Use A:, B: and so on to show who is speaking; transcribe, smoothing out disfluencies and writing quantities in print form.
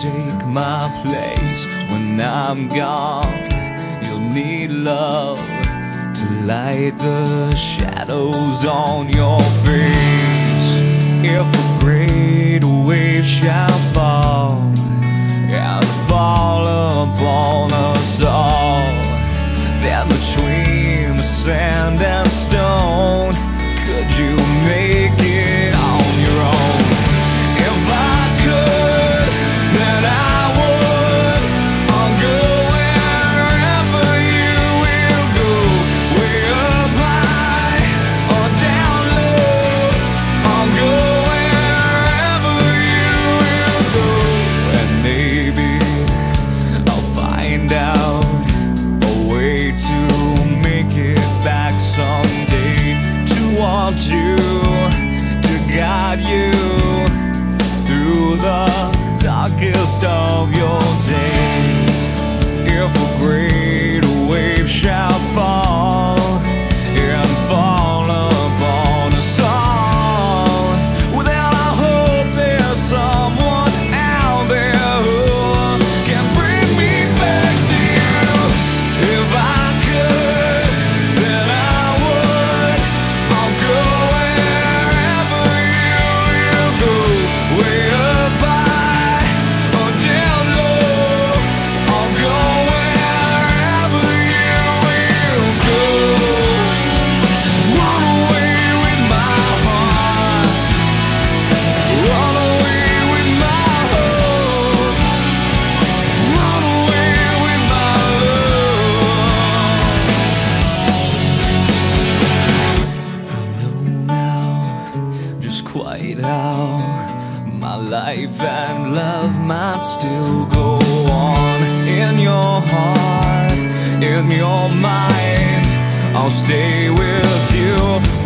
A: take my place when I'm gone. You'll need love to light the shadows on your face. If a great wave shall fall and fall upon us all, then between the sand and stone, could you make it on your own? If I could, then I would. I'll go wherever you will go, way up high or down low. I'll go wherever you will go, and maybe I'll find out a way to make it back someday, to want you, to guide you through the darkest of your days. If a great wave shall fall and fall upon us all, well, then I hope there's someone out there who can bring me back to you. If I could, then I would. I'll go wherever you will go, way up high or down low. I'll go wherever you will go. Run away with my heart, run away with my hope, run away with my love. I know now just quite how my life and love might still go on. In your heart, in your mind, I'll stay with you.